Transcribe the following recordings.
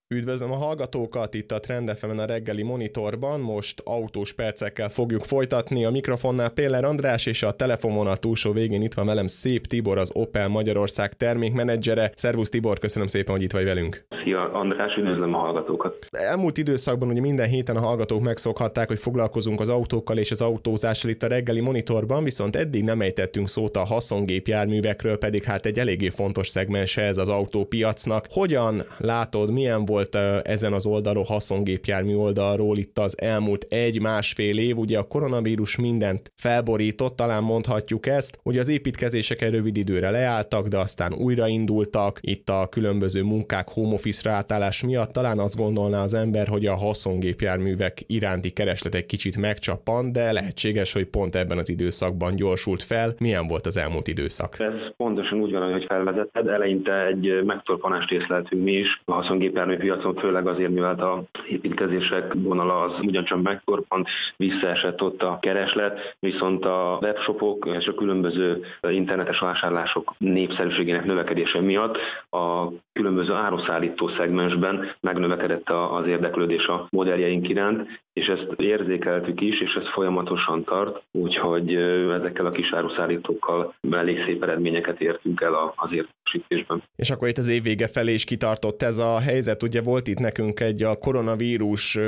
Üdvözlöm a hallgatókat itt a Trend FM-en a reggeli monitorban. Most autós percekkel fogjuk folytatni. A mikrofonnál Péller András, és a telefonvonal túlsó végén itt van velem Szép Tibor, az Opel Magyarország termékmenedzsere. Szervusz Tibor, köszönöm szépen, hogy itt vagy velünk. Szia András, üdvözlöm a hallgatókat. Elmúlt időszakban ugye minden héten a hallgatók megszokhatták, hogy foglalkozunk az autókkal és az autózással itt a reggeli monitorban, viszont eddig nem ejtettünk szót a haszongépjárművekről, pedig hát egy eléggé fontos szegmense ez az autópiacnak. Hogyan látod, milyen volt ezen az oldalról, haszongépjármű oldalról itt az elmúlt 1-1,5 év? Ugye a koronavírus mindent felborított, talán mondhatjuk ezt. Ugye az építkezések egy rövid időre leálltak, de aztán újraindultak. Itt a különböző munkák home office-ra átállás miatt talán azt gondolná az ember, hogy a haszongépjárművek iránti kereslet egy kicsit megcsappant, de lehetséges, hogy pont ebben az időszakban gyorsult fel. Milyen volt az elmúlt időszak? Ez pontosan úgy van, ahogy felvezetted. Eleinte egy megtorpanást észleltünk mi is a haszongépjármű piacon, főleg azért, mivel a építkezések vonala az ugyancsak megtorpant, visszaesett ott a kereslet, viszont a webshopok és a különböző internetes vásárlások népszerűségének növekedése miatt a különböző áruszállító szegmensben megnövekedett az érdeklődés a modelljeink iránt, és ezt érzékeltük is, és ez folyamatosan tart, úgyhogy ezekkel a kis áruszállítókkal elég szép eredményeket értünk el az értékesítésben. És akkor itt az év vége felé is kitartott ez a helyzet, ugye volt itt nekünk a koronavírus,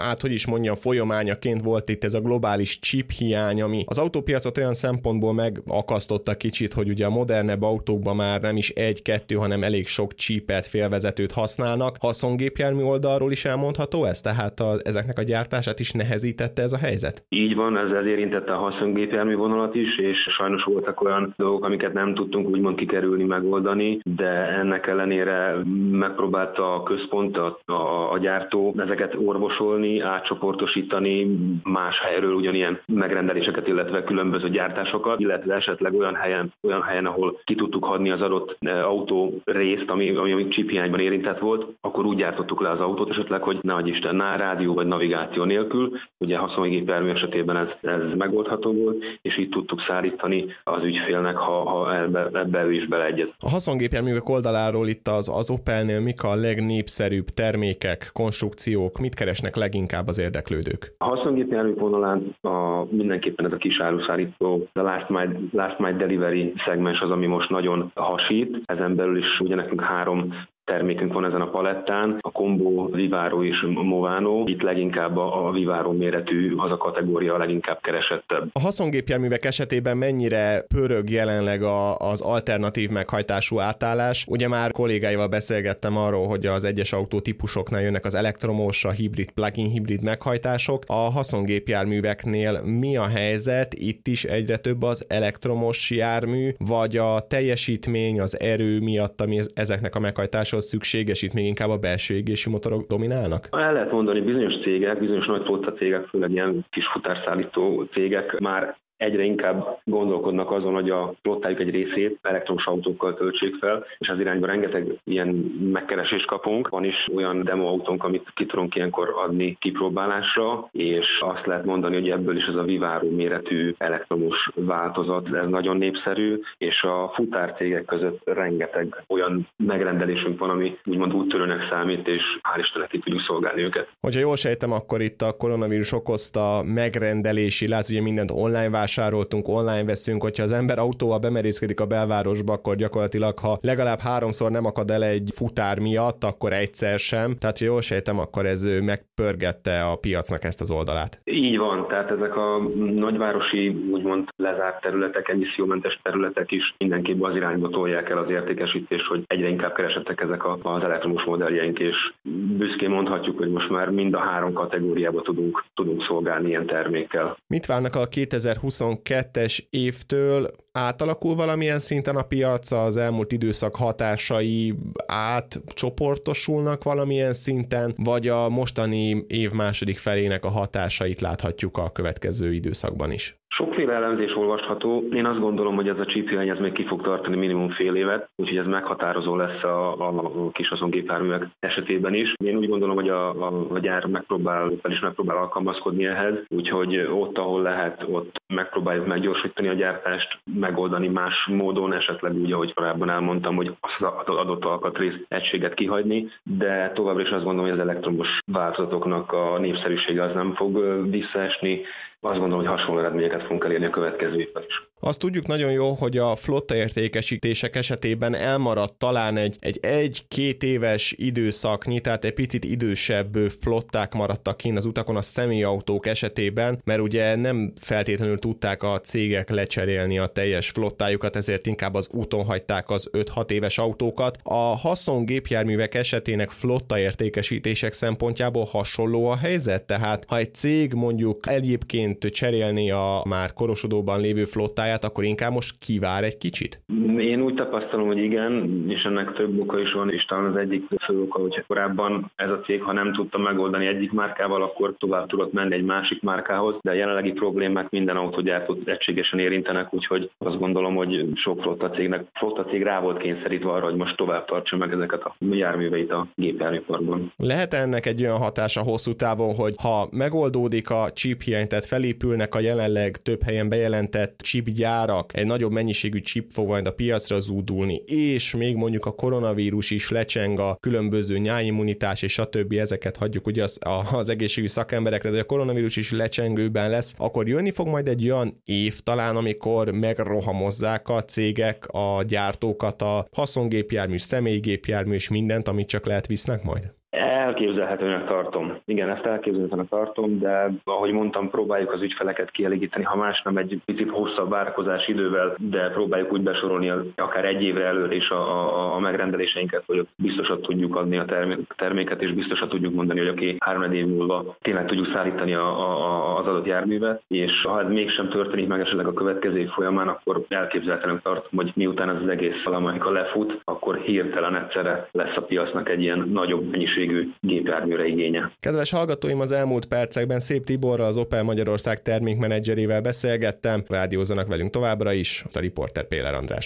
folyamányaként volt itt ez a globális chip hiány, ami az autópiacot olyan szempontból megakasztotta kicsit, hogy ugye a modernebb autókban már nem is 1-2, hanem elég sok chipet, félvezetőt használnak. Haszongépjármű oldalról is elmondható ez? Tehát ezeknek a gyártását is nehezítette ez a helyzet? Így van, ez érintette a haszongépjármű vonalat is, és sajnos voltak olyan dolgok, amiket nem tudtunk úgymond kikerülni, megoldani, de ennek ellenére megpróbálta a központ, a gyártó ezeket orvosolni, átcsoportosítani más helyről ugyanilyen megrendeléseket, illetve különböző gyártásokat, illetve esetleg olyan helyen, ahol ki tudtuk hadni az adott autó részt, ami chip hiányban érintett volt, akkor úgy gyártottuk le az autót esetleg, hogy ne adj Isten, rádió vagy navigáció nélkül. Ugye haszongépjármű esetében ez megoldható volt, és így tudtuk szállítani az ügyfélnek, ha ebbe ő is beleegyez. A haszongépjárművek oldaláról itt az Opelnél mik a legnépszerűbb termékek, konstrukciók, mit keresnek leginkább az érdeklődők? A haszongépjármű vonalán mindenképpen ez a kis áruszállító, a last mile delivery szegmens az, ami most nagyon hasít. Ezen belül is ugye nekünk 3 termékünk van ezen a palettán, a Combo, Vivaro és Movano. Itt leginkább a Vivaro méretű az a kategória a leginkább keresettebb. A haszongépjárművek esetében mennyire pörög jelenleg az alternatív meghajtású átállás? Ugye már kollégáival beszélgettem arról, hogy az egyes autótípusoknál jönnek az elektromos, a hibrid, plug-in hibrid meghajtások. A haszongépjárműveknél mi a helyzet? Itt is egyre több az elektromos jármű, vagy a teljesítmény, az erő miatt, ami ezeknek a meghajtáshoz szükséges, itt még inkább a belső égésű motorok dominálnak? El lehet mondani, bizonyos cégek, bizonyos nagy flotta cégek, főleg ilyen kis futárszállító cégek már egyre inkább gondolkodnak azon, hogy a flottájuk egy részét elektromos autókkal töltsék fel, és az irányban rengeteg ilyen megkeresést kapunk. Van is olyan demoautónk, amit ki tudunk ilyenkor adni kipróbálásra, és azt lehet mondani, hogy ebből is ez a Vivaro méretű elektromos változat, ez nagyon népszerű, és a futárcégek között rengeteg olyan megrendelésünk van, ami úgymond úttörőnek számít, és hál' Istennek ki tudjuk szolgálni őket. Hogyha jól sejtem, akkor itt a koronavírus okozta megrendelési látsz, ugye mindent online vásároltunk, online veszünk, hogyha az ember autóval bemerészkedik a belvárosba, akkor gyakorlatilag, ha legalább 3-szor nem akad el egy futár miatt, akkor egyszer sem. Tehát, ha jól sejtem, akkor ez megpörgette a piacnak ezt az oldalát. Így van, tehát ezek a nagyvárosi, úgymond lezárt területek, emissziómentes területek is mindenképp az irányba tolják el az értékesítést, hogy egyre inkább keresettek ezek az elektromos modelljeink, és büszkén mondhatjuk, hogy most már mind a 3 kategóriába tudunk szolgálni ilyen termékkel. Mit várnak a 2022-es évtől? Átalakul valamilyen szinten a piac, az elmúlt időszak hatásai átcsoportosulnak valamilyen szinten, vagy a mostani év második felének a hatásait láthatjuk a következő időszakban is? Sokféle elemzés olvasható. Én azt gondolom, hogy ez a chip hiány még ki fog tartani minimum fél évet, úgyhogy ez meghatározó lesz a kis haszongépjárművek esetében is. Én úgy gondolom, hogy a gyár megpróbál alkalmazkodni ehhez, úgyhogy ott, ahol lehet, ott megpróbáljuk meggyorsítani a gyártást, megoldani más módon, esetleg úgy, ahogy korábban elmondtam, hogy azt az adott alkatrész egységet kihagyni, de továbbra is azt gondolom, hogy az elektromos változatoknak a népszerűsége az nem fog visszaesni. Azt gondolom, hogy hasonló eredményeket fogunk elérni a következő évben is. Azt tudjuk nagyon jó, hogy a flotta értékesítések esetében elmaradt talán egy 1-2 éves időszaknyi, tehát egy picit idősebb flották maradtak kint az utakon a személyautók esetében, mert ugye nem feltétlenül tudták a cégek lecserélni a teljes flottájukat, ezért inkább az úton hagyták az 5-6 éves autókat. A haszongépjárművek esetének flotta értékesítések szempontjából hasonló a helyzet, tehát ha egy cég mondjuk egyébként cserélni a már korosodóban lévő flottáját, akkor inkább most kivár egy kicsit? Én úgy tapasztalom, hogy igen, és ennek több oka is van, és talán az egyik fő oka, hogy korábban ez a cég, ha nem tudta megoldani egyik márkával, akkor tovább tudott menni egy másik márkához, de a jelenlegi problémák minden autógyártót egységesen érintenek, úgyhogy azt gondolom, hogy sok flottacég rá volt kényszerítve arra, hogy most tovább tartsa meg ezeket a járműveit a gépjárműparkban. Lehet ennek egy olyan hatása hosszú távon, hogy ha megoldódik a chiphiány, tehát felépülnek a jelenleg több helyen bejelentett chipgyárak, egy nagyobb mennyiségű chip fog majd a piacra zúdulni, és még mondjuk a koronavírus is lecseng, a különböző nyáimmunitás és stb. Ezeket hagyjuk ugye az egészségügyi szakemberekre, de a koronavírus is lecsengőben lesz, akkor jönni fog majd egy olyan év talán, amikor megrohamozzák a cégek, a gyártókat, a haszongépjármű, személygépjármű és mindent, amit csak lehet visznek majd? Elképzelhetőnek tartom. Igen, ezt elképzelhetőnek tartom, de ahogy mondtam, próbáljuk az ügyfeleket kielégíteni, ha más nem egy picit hosszabb várakozási idővel, de próbáljuk úgy besorolni akár egy évre előre is a megrendeléseinket, hogy biztosan tudjuk adni a terméket, és biztosan tudjuk mondani, hogy oké, 3 év múlva tényleg tudjuk szállítani az adott járművet, és ha ez mégsem történik meg esetleg a következő év folyamán, akkor elképzelhetőnek tartom, hogy miután ez az egész valamelyik lefut, akkor hirtelen egyszerre lesz a piacnak egy ilyen nagyobb mennyiségű gépjárműre igénye. Kedves hallgatóim, az elmúlt percekben Szép Tiborral, az Opel Magyarország termékmenedzserével beszélgettem. Rádiózzanak velünk továbbra is, a riporter Péler András.